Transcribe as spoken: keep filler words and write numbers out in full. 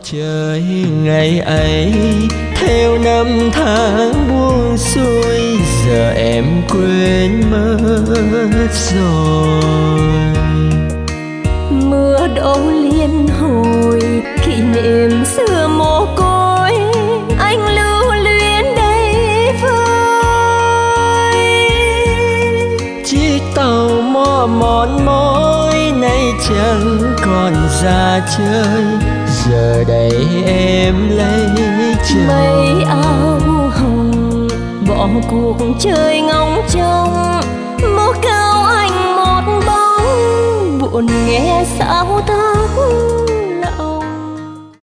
trời ngày ấy theo năm tháng buông xuôi, giờ em quên mất rồi. Mưa đổ liên hồi kỷ niệm xưa mồ côi, anh lưu luyến đây vơi. Chiếc tàu mò mòn mỏi nay chẳng còn ra chơi, giờ đây em lấy chồng. Mây áo hồng bỏ cuộc chơi ngóng trông, một câu anh một bóng buồn nghe sao tóc